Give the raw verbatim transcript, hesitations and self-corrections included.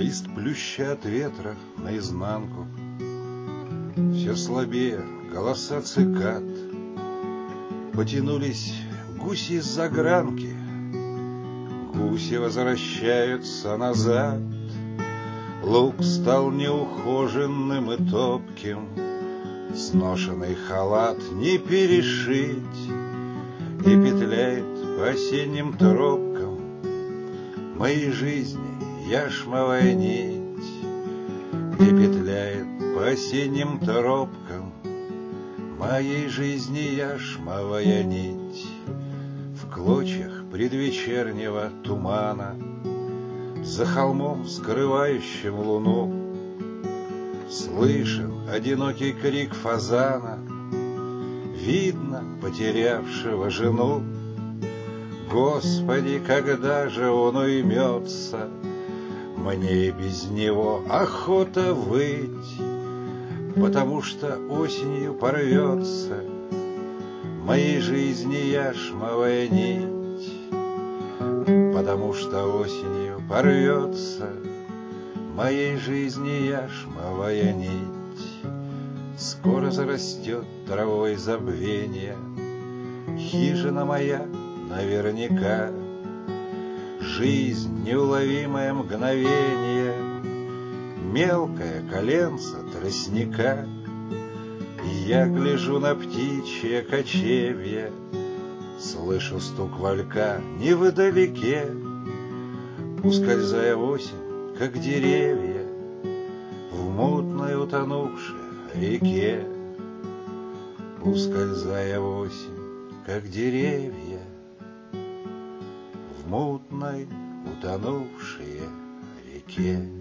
Лист плюща от ветра наизнанку, все слабее голоса цикад. Потянулись гуси из загранки, гуси возвращаются назад. Луг стал неухоженным и топким, сношенный халат не перешить, и петляет по осенним тропкам моей жизни яшмовая нить, и петляет по осенним тропкам моей жизни яшмовая нить. В клочьях предвечернего тумана, за холмом, скрывающим луну, слышен одинокий крик фазана, видно потерявшего жену. Господи, когда же он уймется, мне и без него охота выть, потому что осенью порвется моей жизни яшмовая нить, потому что осенью порвется моей жизни яшмовая нить. Скоро зарастет травой забвение хижина моя наверняка, жизнь неуловимое мгновение, мелкое коленце тростника. И я гляжу на птичье кочевье, слышу стук валька невдалеке, ускользая в осень, как деревья, в мутной утонувшей реке. Ускользая в осень, как деревья, в мутной утонувшей реке.